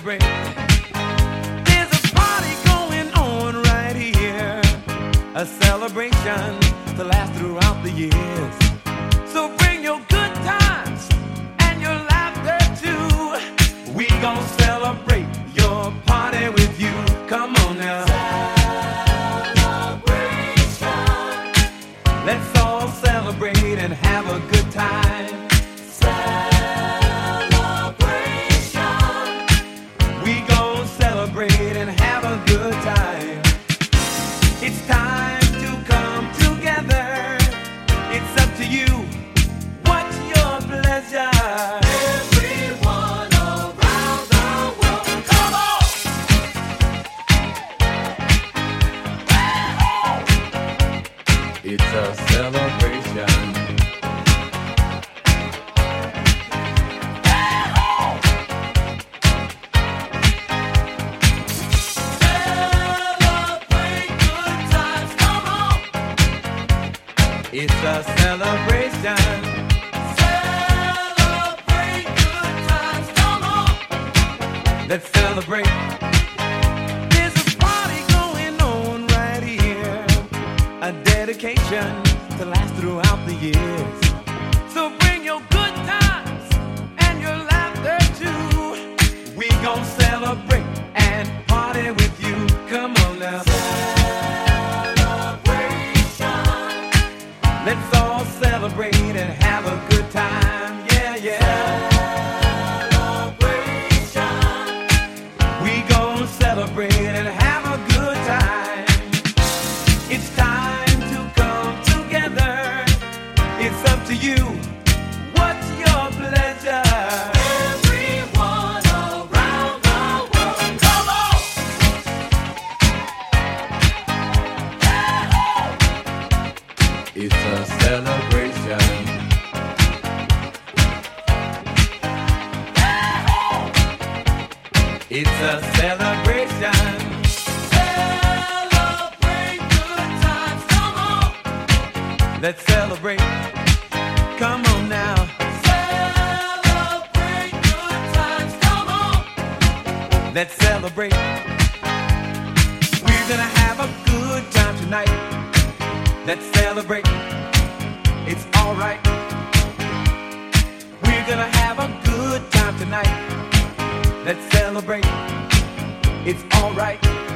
celebrate. There's a party going on right here, a celebration to last throughout the years. So bring your good times and your laughter too. We gon' celebrate your party with you. Come on now. Celebration. Let's all celebrate and have a good time. Celebration. We gon' celebrate and have a good time. It's time to come together. It's up to you. What's your pleasure? Everyone around the world, come on! It's a celebration. Celebrate good times, come on! It's a celebration. Celebrate good times, come on! Let's celebrate. There's a party going on right here, a dedication to last throughout the years. So bring your good times and your laughter too. We gon' celebrate and party with you. Come on now. Celebration. Let's all celebrate and have a good time. Yeah, yeah. Celebration. We gon' celebrate and have a good time. It's time to come together. It's up to you. What's your pleasure? Everyone around the world, come on! It's a celebration. It's a celebration. Celebrate good times, come on! Let's celebrate. Come on now. Celebrate good times, come on! Let's celebrate. We're gonna have a good time tonight. Let's celebrate. It's alright. We're gonna have a good time tonight. Let's celebrate. It's alright.